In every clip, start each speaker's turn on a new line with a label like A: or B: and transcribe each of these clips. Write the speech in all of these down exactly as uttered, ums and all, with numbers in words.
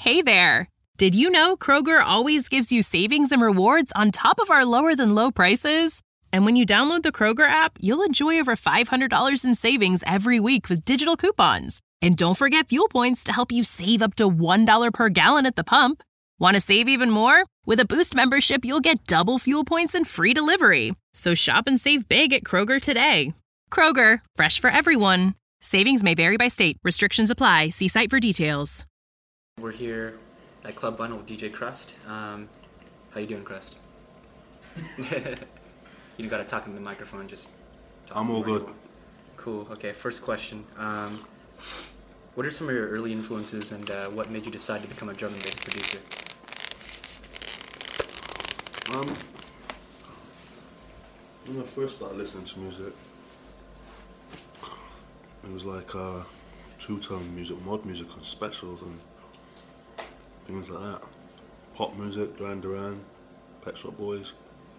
A: Hey there! Did you know Kroger always gives you savings and rewards on top of our lower-than-low prices? And when you download the Kroger app, you'll enjoy over five hundred dollars in savings every week with digital coupons. And don't forget fuel points to help you save up to one dollar per gallon at the pump. Want to save even more? With a Boost membership, you'll get double fuel points and free delivery. So shop and save big at Kroger today. Kroger, fresh for everyone. Savings may vary by state. Restrictions apply. See site for details.
B: We're here at Club Vinyl with D J Crust. Um, how you doing, Crust? You gotta talk into the microphone. Just. Talk
C: I'm all good.
B: Cool. Okay. First question. Um, what are some of your early influences, and uh, what made you decide to become a drum and bass producer?
C: Um, when I first started listening to music, it was like uh, two-tone music, mod music, and specials, and things like that. Pop music, Duran Duran, Pet Shop Boys.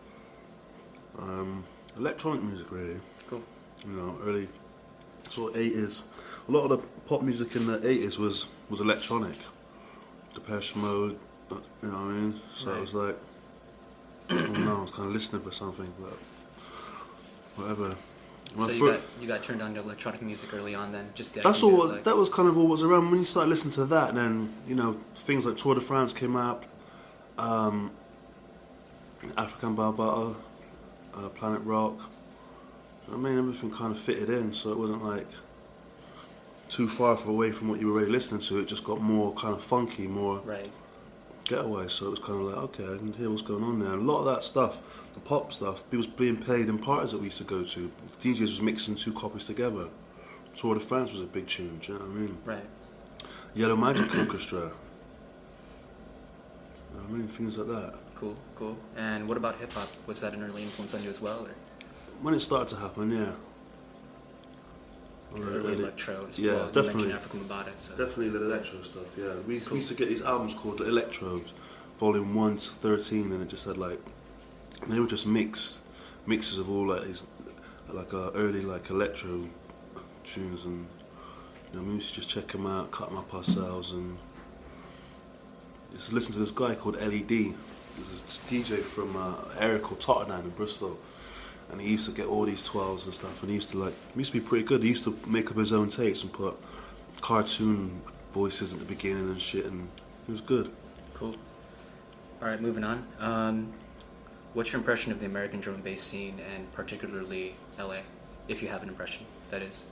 C: Um, electronic music, really.
B: Cool.
C: You know, early sort of eighties. A lot of the pop music in the eighties was, was electronic. Depeche Mode, you know what I mean? So right. It was like, I don't know, I was kind of listening for something, but whatever.
B: When so you got, you got turned on to electronic music early on then? Just the
C: that's all. Like, that was kind of all was around. When you started listening to that, then, you know, things like Tour de France came out, um, African Bambaataa, uh, Planet Rock. I mean, everything kind of fitted in, so it wasn't like too far away from what you were already listening to. It just got more kind of funky, more
B: right.
C: getaway. So it was kind of like, okay, I can hear what's going on there. And a lot of that stuff, the pop stuff, it was being played in parties that we used to go to. D Js was mixing two copies together. Tour de France was a big tune, do you know what I mean?
B: Right.
C: Yellow Magic Orchestra. You know what I mean? Things like that.
B: Cool, cool. And what about hip-hop? Was that an early influence on you as well? Or?
C: When it started to happen, yeah.
B: Early, early electro.
C: Yeah,
B: well,
C: definitely.
B: You African Bambaataa, so.
C: Definitely the electro stuff, yeah. We, cool. we used to get these albums called the Electros, volume one to thirteen, and it just had like, they were just mixed, mixes of all like these, like uh, early like electro tunes, and you know, we used to just check them out, cut them up ourselves, and just listen to this guy called L E D. There's this D J from uh, an area called Tottenham in Bristol. And he used to get all these twelves and stuff, and he used to like, he used to be pretty good. He used to make up his own tapes and put cartoon voices at the beginning and shit, and it was good.
B: Cool. All right, moving on. Um, what's your impression of the American drum and bass scene, and particularly L A, if you have an impression, that is?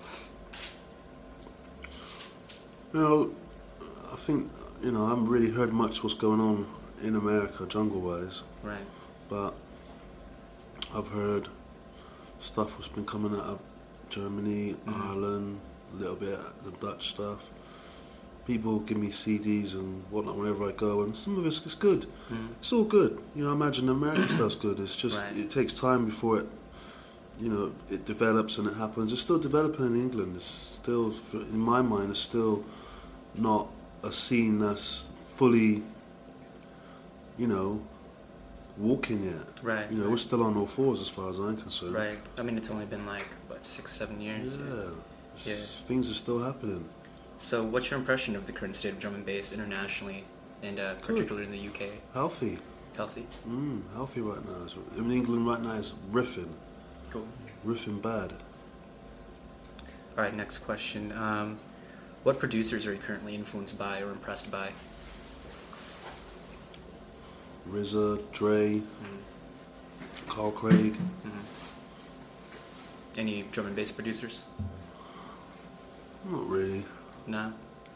C: You know, I think, you know, I haven't really heard much what's going on in America, jungle-wise.
B: Right.
C: But I've heard stuff that's been coming out of Germany, mm-hmm. Ireland, a little bit the Dutch stuff. People give me C Ds and whatnot whenever I go, and some of it's, it's good. Mm-hmm. It's all good. You know, I imagine American stuff's good. It's just, right. It takes time before it, you know, it develops and it happens. It's still developing in England. It's still, in my mind, it's still not a scene that's fully, you know, walking yet.
B: Right.
C: You know,
B: right.
C: We're still on all fours as far as I'm concerned.
B: Right. I mean, it's only been like, what, six, seven years?
C: Yeah.
B: Yeah.
C: Things are still happening.
B: So what's your impression of the current state of drum and bass internationally, and uh, particularly in the U K?
C: Healthy.
B: Healthy?
C: Mm, healthy right now. In England right now is riffing.
B: Cool.
C: Riffing bad.
B: All right, next question. Um, what producers are you currently influenced by or impressed by?
C: R Z A, Dre, mm. Carl Craig.
B: Mm-hmm. Any drum and bass producers?
C: Not really.
B: No?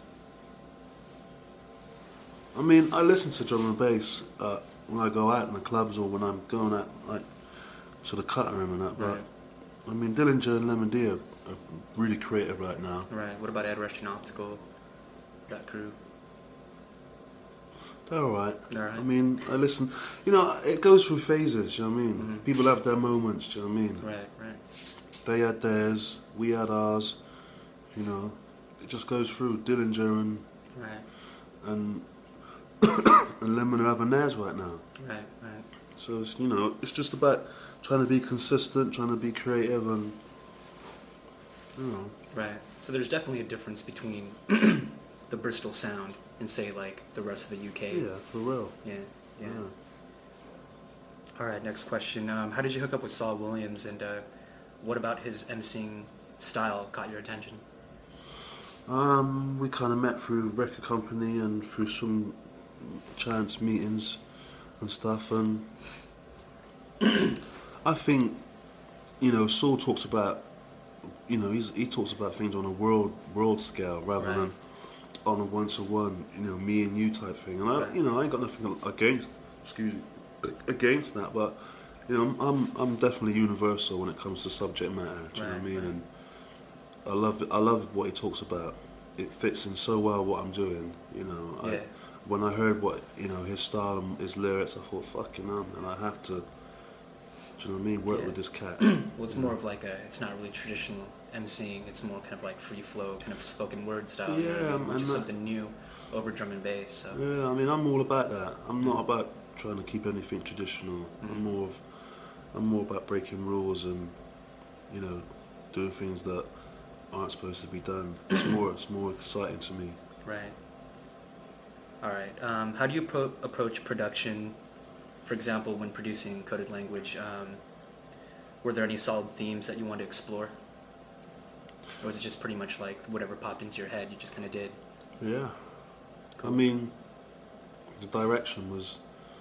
C: I mean, I listen to drum and bass uh, when I go out in the clubs or when I'm going out like to the cutting room and that, but
B: right.
C: I mean, Dillinger and Lemon D are, are really creative right now.
B: Right. What about Ed Rush and Optical, that crew?
C: They're alright.
B: Alright.
C: I mean, I listen. You know, it goes through phases. Do you know what I mean?
B: Mm-hmm.
C: People have their moments. Do you know what I mean?
B: Right. Right.
C: They had theirs. We had ours. You know, it just goes through. Dillinger and
B: right.
C: and and Lemon are having theirs right now.
B: Right. Right.
C: So it's, you know, it's just about trying to be consistent, trying to be creative, and you know.
B: Right. So there's definitely a difference between the Bristol sound in say like the rest of the U K.
C: Yeah, for real.
B: Yeah, yeah.
C: Yeah.
B: All right, next question. Um, how did you hook up with Saul Williams, and uh, what about his emceeing style caught your attention?
C: Um, we kind of met through record company and through some chance meetings and stuff, and I think, you know, Saul talks about, you know, he's, he talks about things on a world world scale rather
B: Right.
C: than on a one to one, you know, me and you type thing. And I,
B: Right.
C: you know, I ain't got nothing against, excuse me, against that, but you know, I'm I'm, I'm definitely universal when it comes to subject matter. Do you know what I
B: Right,
C: mean?
B: right.
C: And I love I love what he talks about. It fits in so well what I'm doing. You know,
B: Yeah.
C: I, when I heard what, you know, his style and his lyrics, I thought, fucking hell, man, I have to. Do you know what I mean? Work
B: Yeah.
C: with this cat.
B: Well, it's more of like a, it's not really traditional emceeing, it's more kind of like free flow, kind of spoken word style. You know what I
C: Yeah,
B: mean? Which
C: and
B: is
C: that-
B: something new over drum and bass. So.
C: Yeah, I mean, I'm all about that. I'm not about trying to keep anything traditional.
B: Mm-hmm.
C: I'm more of, I'm more about breaking rules and, you know, doing things that aren't supposed to be done. It's more, it's more exciting to me.
B: Right. All right. Um, how do you pro- approach production? For example, when producing Coded Language, um, were there any solid themes that you wanted to explore? Or was it just pretty much like whatever popped into your head, you just kind of did?
C: Yeah. I mean, the direction was,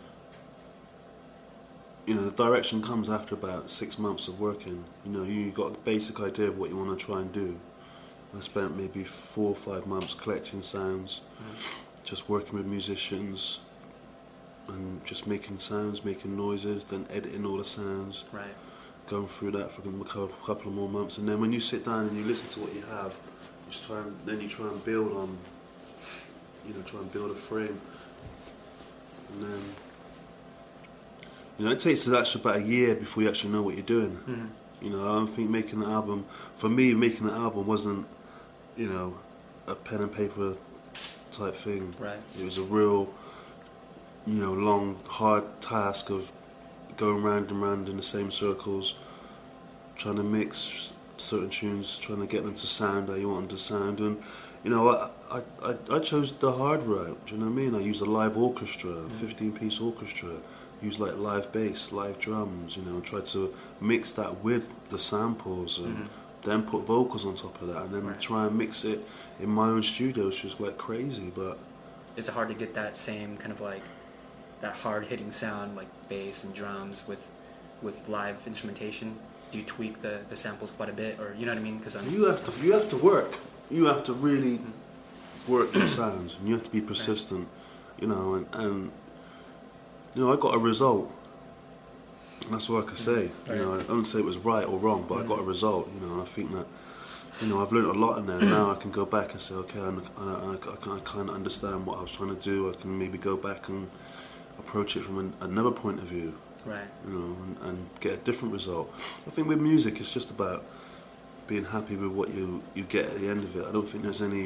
C: you know, the direction comes after about six months of working. You know, you got a basic idea of what you want to try and do. I spent maybe four or five months collecting sounds, mm. just working with musicians, and just making sounds, making noises, then editing all the sounds.
B: Right.
C: Going through that for a couple, couple of more months, and then when you sit down and you listen to what you have, you just try and then you try and build on, you know, try and build a frame, and then, you know, it takes us actually about a year before you actually know what you're doing.
B: Mm-hmm.
C: You know, I don't think making an album, for me, making an album wasn't, you know, a pen and paper type thing.
B: Right.
C: It was a real, you know, long, hard task of going round and round in the same circles, trying to mix certain tunes, trying to get them to sound how you want them to sound. And, you know, I I, I, I chose the hard route, do you know what I mean? I used a live orchestra, a fifteen-piece orchestra, used like live bass, live drums, you know, tried to mix that with the samples and mm-hmm. then put vocals on top of that, and then
B: right.
C: try and mix it in my own studio, which was like crazy, but...
B: Is it hard to get that same kind of like, that hard-hitting sound like bass and drums with with live instrumentation? Do you tweak the, the samples quite a bit, or you know what I mean? Because
C: you have to you have to work. You have to really work your sounds, and you have to be persistent. You know, and, and you know, I got a result. And that's all I can say.
B: Right.
C: You know, I don't say it was right or wrong, but I got a result. You know, and I think that, you know, I've learned a lot in there. Now I can go back and say, okay, I, I, I, I kind of understand what I was trying to do. I can maybe go back and approach it from an, another point of view,
B: right?
C: You know, and, and get a different result. I think with music, it's just about being happy with what you, you get at the end of it. I don't think there's any,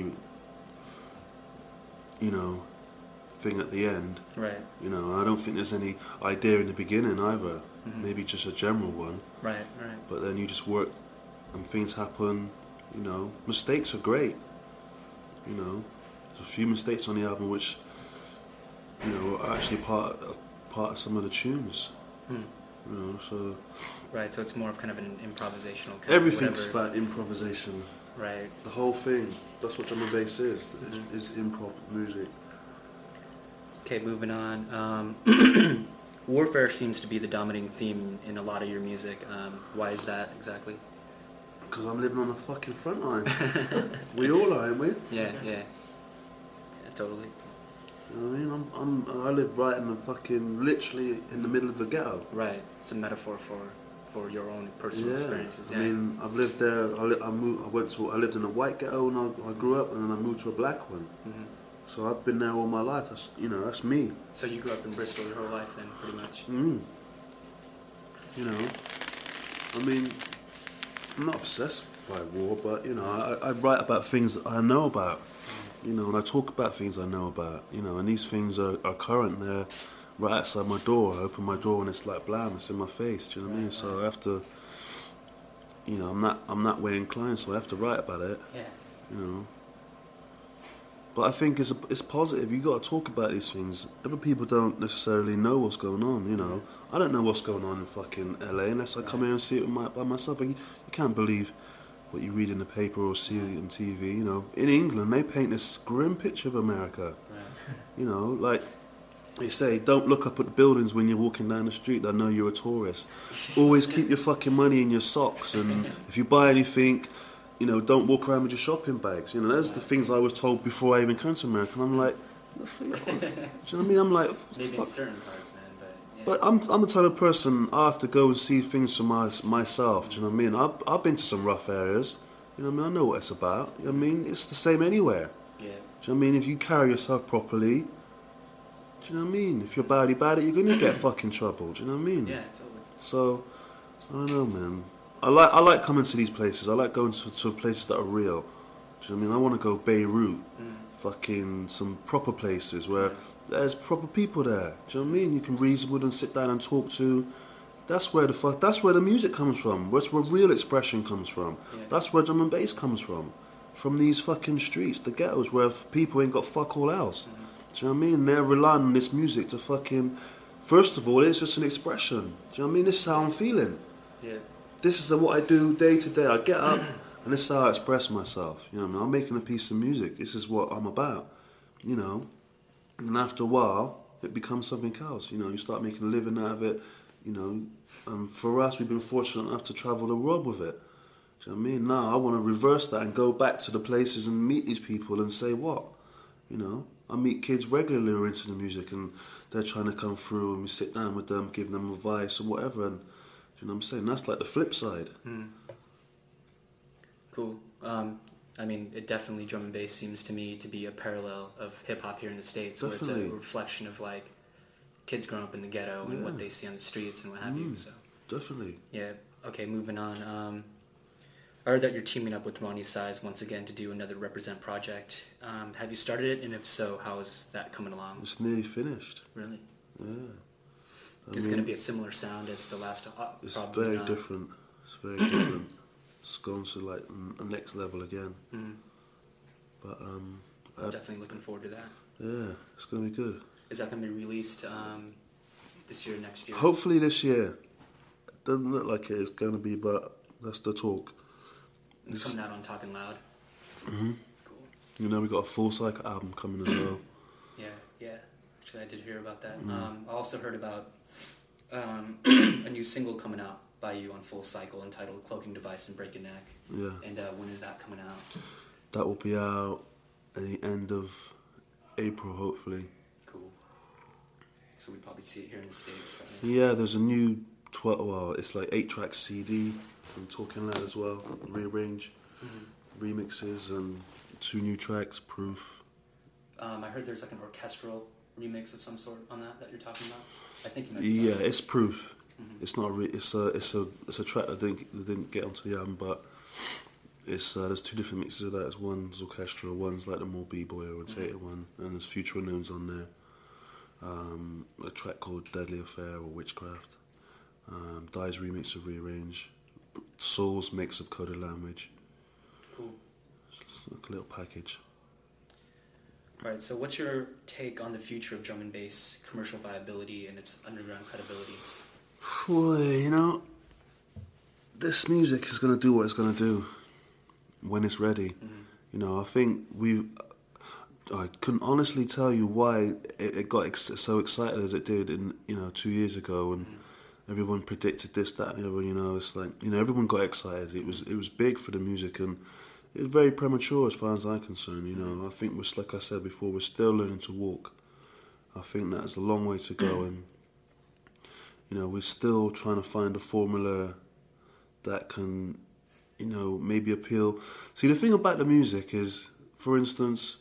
C: you know, thing at the end.
B: Right.
C: You know, I don't think there's any idea in the beginning either. Mm-hmm. Maybe just a general one.
B: Right, right.
C: But then you just work, and things happen. You know, mistakes are great. You know, there's a few mistakes on the album which, you know, are actually part of, part of some of the tunes.
B: Hmm.
C: You know, so...
B: Right, so it's more of kind of an improvisational kind
C: Everything's
B: of whatever.
C: about improvisation.
B: Right.
C: The whole thing. That's what drum and bass is. Mm-hmm. Is improv music.
B: Okay, moving on. Um, warfare seems to be the dominating theme in a lot of your music. Um, why is that exactly?
C: Because I'm living on the fucking front line. We all are, ain't we?
B: Yeah, yeah. Yeah, totally.
C: You know what I mean? I'm, I'm, I live right in the fucking, literally in the middle of the ghetto.
B: Right. It's a metaphor for, for your own personal
C: yeah.
B: experiences. Yeah.
C: I mean, I've lived there. I, li- I moved. I went to. I lived in a white ghetto when I, I grew up, and then I moved to a black one.
B: Mm-hmm.
C: So I've been there all my life. That's, you know, that's me.
B: So you grew up in Bristol your whole life, then, pretty much.
C: Mm. You know, I mean, I'm not obsessed by war, but you know, I, I write about things that I know about. You know, and I talk about things I know about, you know, and these things are, are current. They're right outside my door. I open my door and it's like blam, it's in my face. Do you know what I mean? So I have to, you know, I'm not I'm that way inclined, so I have to write about it.
B: Yeah.
C: You know. But I think it's, it's positive. You got to talk about these things. Other people don't necessarily know what's going on, you know. I don't know what's going on in fucking L A unless I come here and see it my, by myself. You, you can't believe what you read in the paper or see it on T V, you know. In England, they paint this grim picture of America. Right. You know, like they say, don't look up at the buildings when you're walking down the street. They know you're a tourist. Always keep your fucking money in your socks. And if you buy anything, you know, don't walk around with your shopping bags. You know, those are the things I was told before I even came to America. And I'm like, what the fuck? Do you know what I mean? I'm like, what
B: maybe
C: the fuck?
B: in certain parts, man, but yeah.
C: But I'm I'm the type of person, I have to go and see things for my, myself. Do you know what I mean? I've, I've been to some rough areas. You know what I mean? I know what it's about. You know what I mean? It's the same anywhere.
B: Yeah.
C: Do you know what I mean? If you carry yourself properly, do you know what I mean? If you're bad about it, you're going to get fucking trouble. Do you know what I mean?
B: Yeah, totally.
C: So, I don't know, man. I like I like coming to these places. I like going to, to places that are real. Do you know what I mean? I want to go Beirut, mm. fucking some proper places where there's proper people there. Do you know what I mean? You can reason with and sit down and talk to. That's where the fuck. That's where the music comes from. That's where real expression comes from. Yeah. That's where drum and bass comes from. From these fucking streets, the ghettos, where people ain't got fuck all else. Mm-hmm. Do you know what I mean? They're relying on this music to fucking. First of all, it's just an expression. Do you know what I mean? This is how I'm feeling.
B: Yeah.
C: This is what I do day to day. I get up and this is how I express myself. You know what I mean? I'm making a piece of music. This is what I'm about. You know? And after a while, it becomes something else. You know, you start making a living out of it. You know, um, for us, we've been fortunate enough to travel the world with it. Do you know what I mean? Now, I want to reverse that and go back to the places and meet these people and say what? You know? I meet kids regularly who are into the music and they're trying to come through and we sit down with them, give them advice and whatever. And do you know what I'm saying? That's like the flip side.
B: Mm. Cool. Um, I mean, it definitely, drum and bass seems to me to be a parallel of hip-hop here in the States. Definitely. Where it's a reflection of, like, kids growing up in the ghetto and yeah. what they see on the streets and what have mm, you. So
C: definitely.
B: Yeah. Okay, moving on. Um, I heard that you're teaming up with Ronnie Size once again to do another Represent project. Um, have you started it? And if so, how is that coming along?
C: It's nearly finished.
B: Really?
C: Yeah.
B: It's going to be a similar sound as the last. Uh,
C: it's very not. different. It's very different. It's gone to like a next level again. Mm. But um,
B: I'm definitely looking forward to that.
C: Yeah, it's going to be good.
B: Is that going to be released um, this year, next year?
C: Hopefully this year. It doesn't look like it is going to be, but that's the talk.
B: It's, it's coming out on Talking Loud.
C: Mm-hmm. Cool. You know, we got a full cycle album coming as well.
B: Yeah, yeah. Actually, I did hear about that. Mm. Um, I also heard about um, a new single coming out by you on Full Cycle entitled Cloaking Device and Break Your Neck.
C: Yeah.
B: And uh, when is that coming out?
C: That will be out at the end of April, hopefully.
B: Cool. So we'd probably see it here in the States.
C: Right? Yeah, there's a new twelve. Well, it's like eight track C D from Talking Loud as well. Rearrange, mm-hmm. remixes, and two new tracks. Proof.
B: Um, I heard there's like an orchestral remix of some sort on that that you're talking about. I think you might.
C: Yeah, it's Proof. Mm-hmm. It's not. A re- it's a. It's a. It's a track that didn't that didn't get onto the album, but it's uh, there's two different mixes of that. It's one's orchestral, one's like the more b-boy orientated mm-hmm. one, and there's Future Unknowns on there. Um, a track called Deadly Affair or Witchcraft. Um, Dai's remix of Rearrange. Soul's mix of Coded Language.
B: Cool.
C: It's like a little package.
B: Alright, so what's your take on the future of drum and bass commercial viability and its underground credibility?
C: Boy, you know, this music is going to do what it's going to do when it's ready. Mm-hmm. You know, I think we... I couldn't honestly tell you why it, it got ex- so excited as it did in, you know, two years ago, and mm-hmm. everyone predicted this, that, and the other. You know, it's like, you know, everyone got excited. It was it was big for the music, and it was very premature as far as I'm concerned. You know, I think we're, like I said before, we're still learning to walk. I think that's a long way to go, and you know, we're still trying to find a formula that can, you know, maybe appeal. See, the thing about the music is, for instance,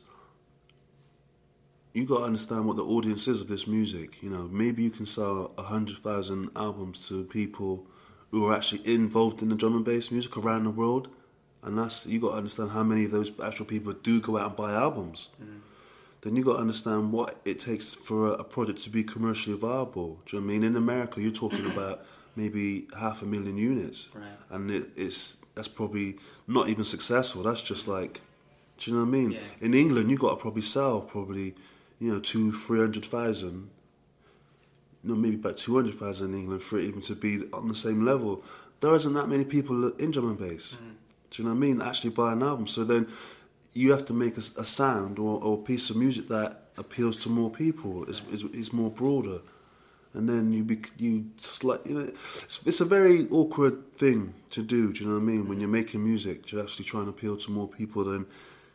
C: you got to understand what the audience is of this music. You know, maybe you can sell a hundred thousand albums to people who are actually involved in the drum and bass music around the world, and that's, you got to understand how many of those actual people do go out and buy albums. Mm. Then you got to understand what it takes for a, a project to be commercially viable. Do you know what I mean? In America, you're talking about maybe half a million units,
B: right.
C: and it, it's that's probably not even successful. That's just like Do you know what I mean?
B: Yeah.
C: In England, you got to probably sell probably, you know, two, three hundred thousand. No, maybe about two hundred thousand in England for it even to be on the same level. There isn't that many people in drum and bass. Mm. Do you know what I mean? Actually buy an album. So then you have to make a, a sound or, or a piece of music that appeals to more people. It's, it's, it's more broader. And then you be, you slight, you know, it's, it's a very awkward thing to do. Do you know what I mean? Mm. When you're making music, you're actually trying to appeal to more people than.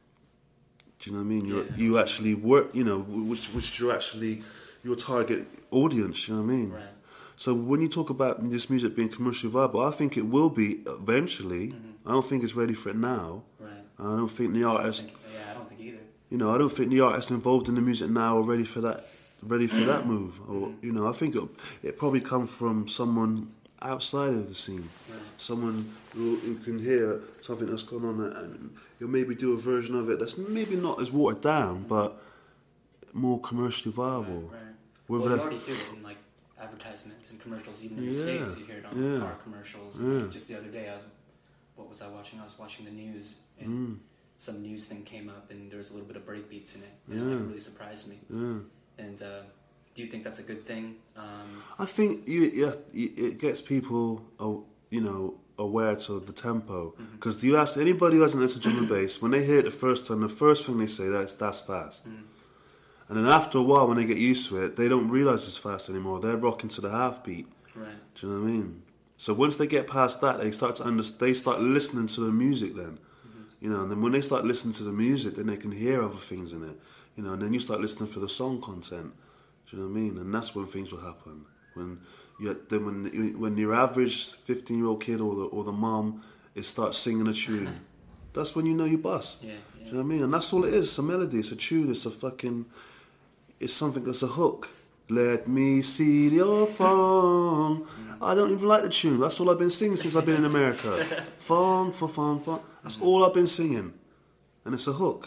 C: Do you know what I mean? You yeah, you actually work. You know, which which you're actually your target audience. You know what I mean?
B: Right.
C: So when you talk about this music being commercially viable, I think it will be eventually. Mm-hmm. I don't think it's ready for it now.
B: Right.
C: I don't think the artists.
B: Yeah, I don't think either.
C: You know, I don't think the artists involved in the music now are ready for that. Ready for that move, or mm-hmm. you know, I think it it probably come from someone outside of the scene,
B: right.
C: someone who, who can hear something that's going on and you'll maybe do a version of it that's maybe not as watered down, mm-hmm. but more commercially viable.
B: Right. right. Well, you already hear it in like advertisements and commercials, even in the
C: yeah,
B: States. You hear it on
C: yeah.
B: car commercials.
C: Yeah.
B: Like just the other day, I was, what was I watching? I was watching the news, and mm. some news thing came up, and there was a little bit of breakbeats in it. And
C: yeah.
B: it really surprised me.
C: Yeah.
B: And uh, do you think that's a good thing? Um,
C: I think you, yeah, it gets people, uh, you know, aware to the tempo. Because mm-hmm. you ask anybody who hasn't listened to drum and bass, when they hear it the first time, the first thing they say that's that's fast. Mm. And then after a while, when they get used to it, they don't realise it's fast anymore. They're rocking to the half beat.
B: Right.
C: Do you know what I mean? So once they get past that, they start to under, they start listening to the music. Then, mm-hmm. you know, and then when they start listening to the music, then they can hear other things in it. You know, and then you start listening for the song content. Do you know what I mean? And that's when things will happen. When you then when when your average fifteen year old kid or the or the mom is starts singing a tune, that's when you know you bust.
B: Yeah, yeah.
C: Do you know what I mean? And that's all it is. It's a melody. It's a tune. It's a fucking. It's something that's a hook. Let me see your phone. Mm. I don't even like the tune. That's all I've been singing since I've been in America. Phone for phone phone. That's mm. all I've been singing, and it's a hook.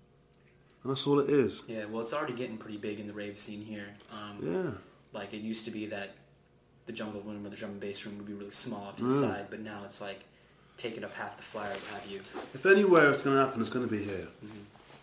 C: And that's all it is.
B: Yeah, well, it's already getting pretty big in the rave scene here. Um,
C: yeah.
B: Like, it used to be that the jungle room or the drum and bass room would be really small off to the yeah. side, but now it's like taking up half the flyer, what have you.
C: If anywhere it's going to happen, it's going to be here.
B: Mm-hmm.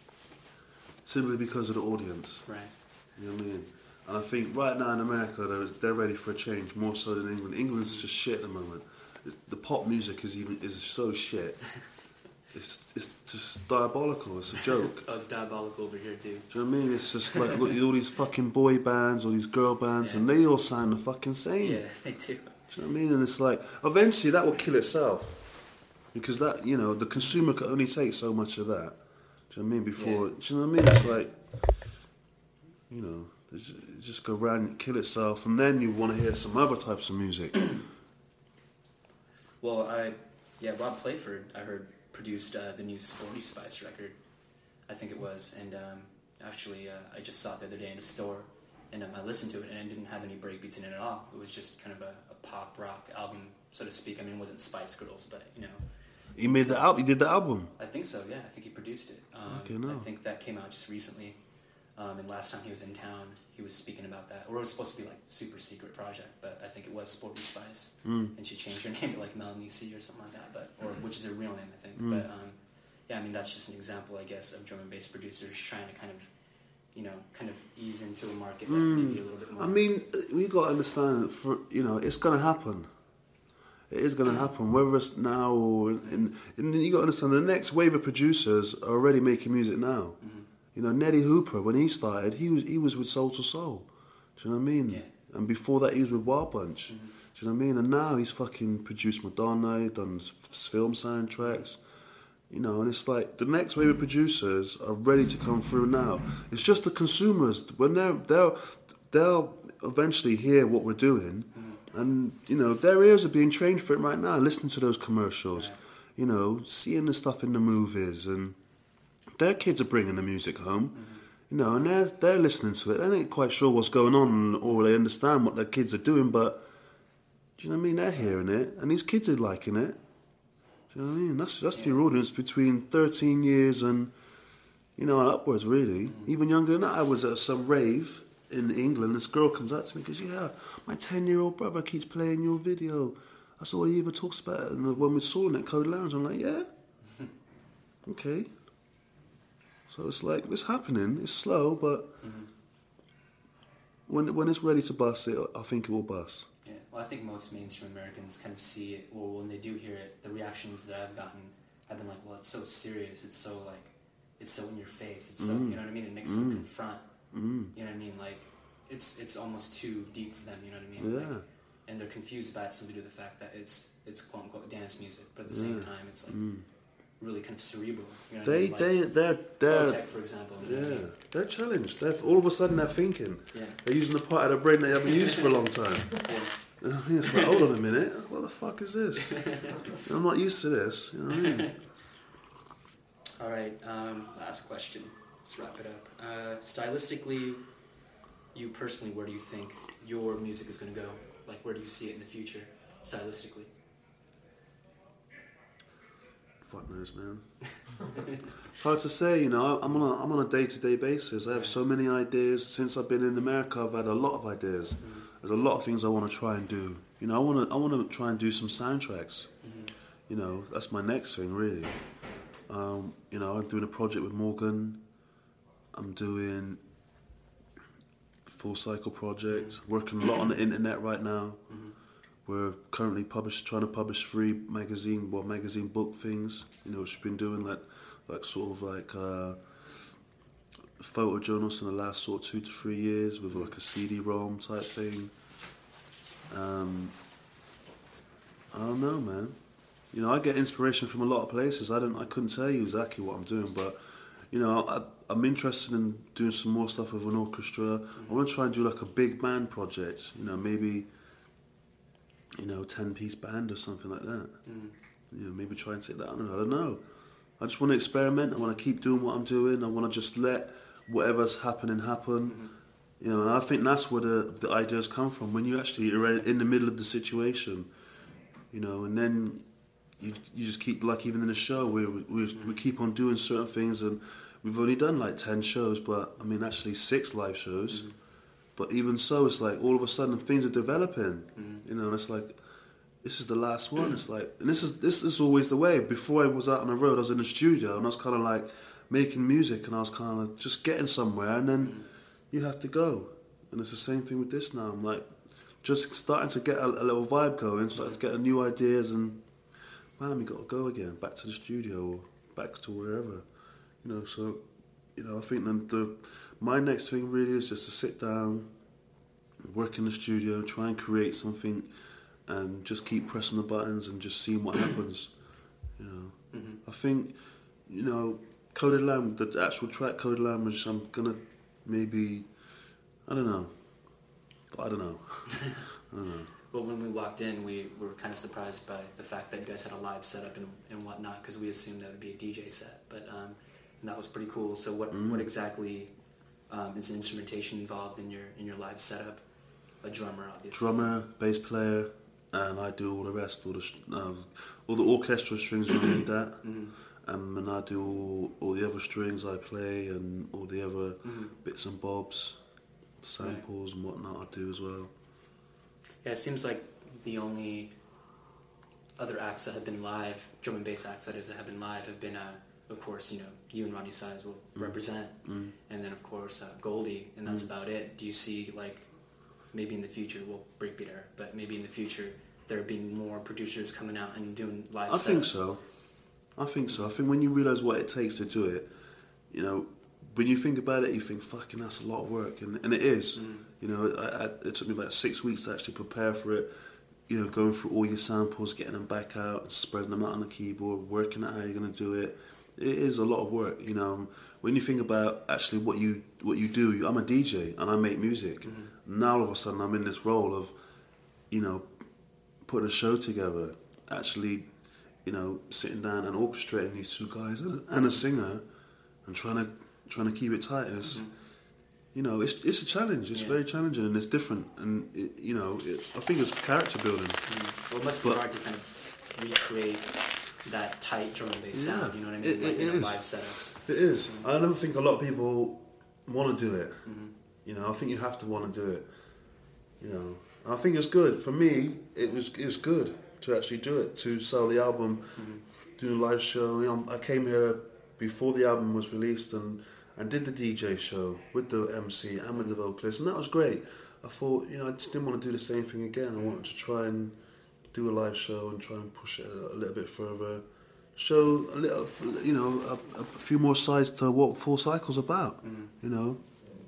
C: Simply because of the audience.
B: Right.
C: You know what I mean? And I think right now in America, they're, they're ready for a change, more so than England. England's just shit at the moment. The pop music is even is so shit. It's it's just diabolical. It's a joke.
B: Oh, it's diabolical over here too.
C: Do you know what I mean? It's just like look, all these fucking boy bands, all these girl bands, yeah. and they all sound the fucking same.
B: Yeah, they do.
C: Do you know what I mean? And it's like eventually that will kill itself because that you know the consumer can only take so much of that. Do you know what I mean? Before, yeah. do you know what I mean? It's like you know, it's just go around and kill itself, and then you want to hear some other types of music.
B: Well, I yeah, Rob Playford, I heard. Produced uh, the new Sporty Spice record, I think it was, and um, actually uh, I just saw it the other day in a store, and um, I listened to it, and it didn't have any breakbeats in it at all. It was just kind of a, a pop rock album, so to speak. I mean, it wasn't Spice Girls, but you know.
C: He made so, the album. He did the album.
B: I think so. Yeah, I think he produced it. Um,
C: okay, no.
B: I think that came out just recently, um, and last time he was in town, he was speaking about that. Or it was supposed to be like super secret project, but I think it was Sporty Spice,
C: mm.
B: and she changed her name to like Melanie C or something like that, but or which is her real name, I think.
C: Mm.
B: But um, yeah, I mean that's just an example, I guess, of drum and bass producers trying to kind of, you know, kind of ease into a market that mm. maybe a little bit more.
C: I mean, we got to understand, for you know, it's going to happen. It is going to happen, whether it's now or in, in, you got to understand the next wave of producers are already making music now. Mm-hmm. You know, Neddy Hooper, when he started, he was he was with Soul to Soul. Do you know what I mean?
B: Yeah.
C: And before that, he was with Wild Bunch.
B: Mm-hmm.
C: Do you know what I mean? And now he's fucking produced Madonna, he's done film soundtracks. You know, and it's like the next wave of producers are ready to come through now. It's just the consumers when they're they'll they'll eventually hear what we're doing, mm-hmm. and you know their ears are being trained for it right now. Listening to those commercials, right. you know, seeing the stuff in the movies and. Their kids are bringing the music home, mm-hmm. you know, and they're they're listening to it. They ain't quite sure what's going on, or they understand what their kids are doing. But do you know what I mean? They're hearing it, and these kids are liking it. Do you know what I mean? That's that's yeah. your audience between thirteen years and you know and upwards, really. Mm-hmm. Even younger than that. I was at some rave in England. This girl comes up to me and goes, "Yeah, my ten-year-old brother keeps playing your video. That's all he ever talks about." And when we saw him at Code Lounge, I'm like, "Yeah, okay." So it's like, it's happening. It's slow, but
B: Mm-hmm.
C: when when it's ready to bust, it, I think it will bust.
B: Yeah, well, I think most mainstream Americans kind of see it, or when they do hear it, the reactions that I've gotten have been like, well, it's so serious, it's so like, it's so in your face, it's so,
C: Mm.
B: you know what I mean? It makes
C: Mm.
B: them confront,
C: Mm.
B: you know what I mean? Like, it's it's almost too deep for them, you know what I mean?
C: Yeah.
B: Like, and they're confused about it simply due to the fact that it's it's quote unquote dance music, but at the same
C: Yeah.
B: time, it's like
C: Mm.
B: really kind of cerebral. You know what
C: They
B: I mean? Like,
C: they they're they're
B: Photech, for example. You know what I
C: yeah
B: mean?
C: they're challenged. They're all of a sudden they're thinking.
B: Yeah.
C: They're using the part of the brain they haven't used for a long time.
B: Yeah.
C: And I think it's like, hold on a minute, what the fuck is this? I'm not used to this. You know what I mean?
B: All right. Um, last question. Let's wrap it up. Uh, stylistically, you personally, where do you think your music is going to go? Like, where do you see it in the future, stylistically?
C: Fuck knows, man. Hard to say, you know. I'm on a I'm on a day to day basis. I have so many ideas. Since I've been in America, I've had a lot of ideas.
B: Mm-hmm.
C: There's a lot of things I want to try and do. You know, I want to I want to try and do some soundtracks.
B: Mm-hmm.
C: You know, that's my next thing, really. Um, you know, I'm doing a project with Morgan. I'm doing full cycle projects. Working a lot on the internet right now.
B: Mm-hmm.
C: We're currently publish, trying to publish three magazine, well, magazine book things. You know, she's been doing like, like sort of like uh, photojournals for the last sort of two to three years with like a C D-ROM type thing. Um, I don't know, man. You know, I get inspiration from a lot of places. I don't, I couldn't tell you exactly what I'm doing, but you know, I, I'm interested in doing some more stuff with an orchestra. Mm-hmm. I want to try and do like a big band project. You know, maybe. You know, ten-piece band or something like that.
B: Mm.
C: You know, maybe try and take that on. I don't know. I just want to experiment. I want to keep doing what I'm doing. I want to just let whatever's happening happen.
B: Mm-hmm.
C: You know, and I think that's where the, the ideas come from. When you actually are in the middle of the situation, you know, and then you you just keep, like even in the show, we we,
B: Mm-hmm.
C: we keep on doing certain things, and we've only done like ten shows, but I mean actually six live shows.
B: Mm-hmm.
C: But even so, it's like all of a sudden things are developing,
B: Mm-hmm.
C: you know. And it's like, this is the last one. It's like, and this is this is always the way. Before I was out on the road, I was in the studio, and I was kind of like making music, and I was kind of just getting somewhere, and then mm-hmm. you have to go. And it's the same thing with this now. I'm like, just starting to get a, a little vibe going, starting to get new ideas, and man, we got to go again, back to the studio or back to wherever, you know. So, you know, I think then the my next thing really is just to sit down, work in the studio, try and create something, and just keep pressing the buttons and just seeing what happens. You know,
B: Mm-hmm.
C: I think, you know, Coded Lamb, the actual track Coded Language, I'm gonna maybe, I don't know, but I don't know, I don't know.
B: Well, when we walked in, we were kind of surprised by the fact that you guys had a live setup and, and whatnot, because we assumed that would be a D J set, but um, and that was pretty cool. So what
C: Mm.
B: what exactly um, is the instrumentation involved in your in your live setup? A drummer, obviously.
C: Drummer, bass player, and I do all the rest, all the um, all the orchestral strings you need that,
B: Mm-hmm.
C: um, and I do all, all the other strings I play and all the other
B: Mm-hmm.
C: bits and bobs, samples and whatnot I do as well.
B: Yeah, it seems like the only other acts that have been live, drum and bass acts that is that have been live, have been, uh, of course, you know, you and Ronnie Size will
C: Mm.
B: represent,
C: Mm.
B: and then of course uh, Goldie, and that's
C: Mm.
B: about it. Do you see like maybe in the future, well, Breakbeater, but maybe in the future there being more producers coming out and doing live?
C: I think
B: setups?
C: so. I think so. I think when you realise what it takes to do it, you know, when you think about it, you think, fucking, that's a lot of work, and and it is.
B: Mm.
C: You know, I, I, it took me about six weeks to actually prepare for it. You know, going through all your samples, getting them back out, and spreading them out on the keyboard, working out how you're going to do it. It is a lot of work. You know, when you think about actually what you what you do, you, I'm a D J and I make music.
B: Mm-hmm.
C: Now all of a sudden I'm in this role of, you know, putting a show together, actually, you know, sitting down and orchestrating these two guys and a, and a singer, and trying to trying to keep it tight. It's,
B: Mm-hmm.
C: you know, it's it's a challenge. It's
B: Yeah.
C: very challenging and it's different. And it, you know, it, I think it's character building.
B: Mm. Well, it must be
C: But-
B: hard to kind of recreate that tight drum and bass
C: Yeah,
B: sound. You know what I mean?
C: it-
B: like
C: it
B: in a
C: is.
B: live setup.
C: It is. I don't think a lot of people want to do it.
B: Mm-hmm.
C: You know, I think you have to want to do it. You know, and I think it's good for me. It was it's good to actually do it, to sell the album,
B: Mm-hmm.
C: do a live show. You know, I came here before the album was released, and, and did the D J show with the M C and with the vocalist, and that was great. I thought, you know, I just didn't want to do the same thing again. I wanted to try and do a live show and try and push it a, a little bit further, show a little, you know, a, a few more sides to what Full Cycle's about, mm. you know.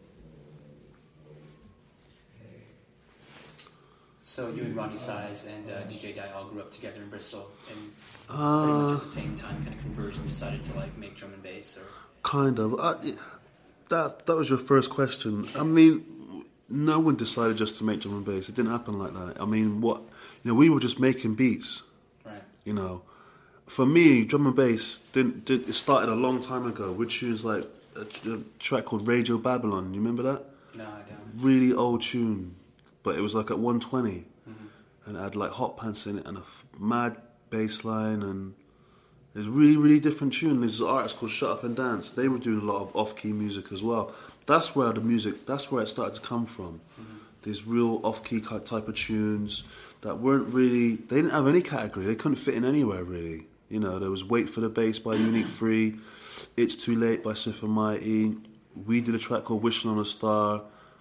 B: So you and Ronnie Size and uh, D J Die all grew up together in Bristol, and
C: uh,
B: pretty much at the same time kind of converged and decided to like make drum and bass, or
C: kind of. Uh, that that was your first question. I mean, no one decided just to make drum and bass. It didn't happen like that. I mean, what you know, we were just making beats.
B: Right.
C: You know, for me, drum and bass didn't. didn't it started a long time ago with tunes like a, a track called Radio Babylon. You remember that?
B: No, I don't.
C: Really old tune. But it was like at one twenty, mm-hmm. and it had like hot pants in it and a f- mad bass line, and it was really, really different tune. There's an artist called Shut Up and Dance. They were doing a lot of off-key music as well. That's where the music, that's where it started to come from. Mm-hmm. These real off-key type of tunes that weren't really, they didn't have any category. They couldn't fit in anywhere really. You know, there was Wait for the Bass by Unique Free, It's Too Late by Swift and Mighty. We did a track called Wishing on a Star.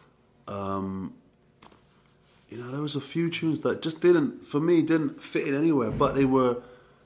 C: Um... You know, there was a few tunes that just didn't, for me, didn't fit in anywhere, but they were,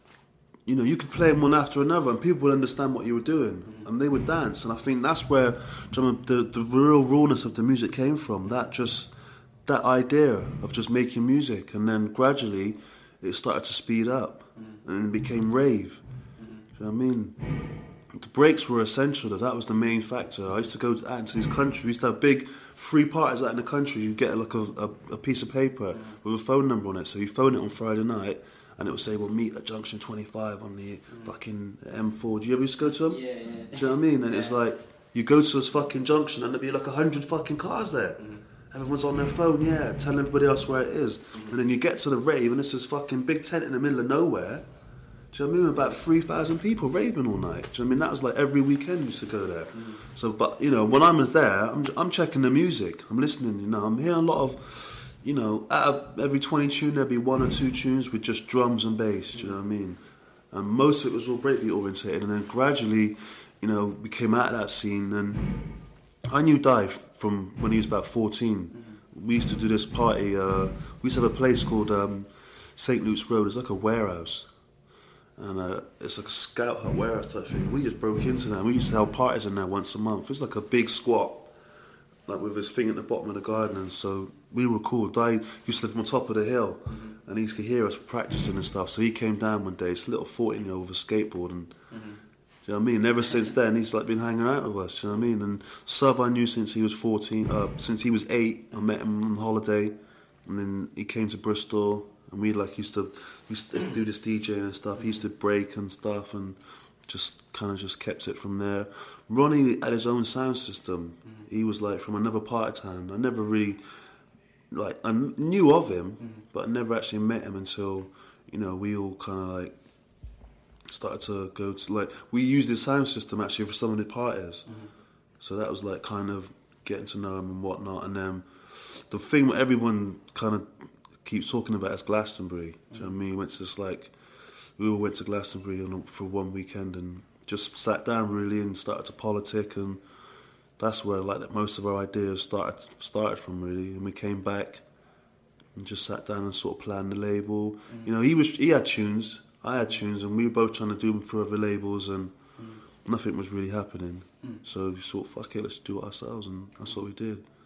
C: you know, you could play them one after another and people would understand what you were doing, mm-hmm. and they would dance. And I think that's where the, the real rawness of the music came from, that just, that idea of just making music. And then gradually it started to speed up, mm-hmm. and it became rave. Mm-hmm. You know what I mean? The breaks were essential. That was the main factor. I used to go out into these countries. We used to have big free parties out in the country. You get like a, a, a piece of paper mm. with a phone number on it. So you phone it on Friday night, and it would say, "We'll meet at Junction twenty-five on the mm. fucking M four." Do you ever used to go to them?
B: Yeah, yeah.
C: Do you know what I mean? And yeah. It's like you go to this fucking junction, and there'd be like a hundred fucking cars there. Mm. Everyone's on their phone, yeah, telling everybody else where it is. Mm. And then you get to the rave, and it's this fucking big tent in the middle of nowhere. Do you know what I mean? About three thousand people raving all night. Do you know what I mean? That was like every weekend we used to go there. Mm. So, but, you know, when I was there, I'm I'm checking the music. I'm listening, you know. I'm hearing a lot of, you know, out of every twenty tune, there'd be one or two tunes with just drums and bass. Do you know what I mean? And most of it was all breakbeat orientated. And then gradually, you know, we came out of that scene. And I knew Dive from when he was about fourteen. Mm. We used to do this party. Uh, we used to have a place called um, Saint Luke's Road. It's like a warehouse. And uh, it's like a scout hut warehouse type thing. We just broke into that. We used to have parties in there once a month. It's like a big squat, like with his thing at the bottom of the garden. And so we were cool. Di used to live on top of the hill, mm-hmm. and he could hear us practicing and stuff. So he came down one day, this little fourteen-year-old with a skateboard, and mm-hmm. do you know what I mean? And ever since then, he's like been hanging out with us. Do you know what I mean? And Sub, I knew since he was fourteen, uh, since he was eight. I met him on holiday, and then he came to Bristol. And we like used to, we used to do this DJing and stuff. He used to break and stuff, and just kind of just kept it from there. Ronnie had his own sound system. Mm-hmm. He was like from another part of town. I never really, like, I knew of him, mm-hmm. but I never actually met him until, you know, we all kind of like started to go to, like, we used his sound system actually for some of the parties. Mm-hmm. So that was like kind of getting to know him and whatnot. And then the thing that everyone kind of keeps talking about is Glastonbury. Do you know what I mean? We went to this, like, we all went to Glastonbury on a, for one weekend and just sat down really and started to politic, and that's where like that most of our ideas started started from really. And we came back and just sat down and sort of planned the label. Mm. You know, he was he had tunes, I had tunes, and we were both trying to do them for other labels, and mm. nothing was really happening. Mm. So we thought, fuck it, let's do it ourselves, and that's what we did.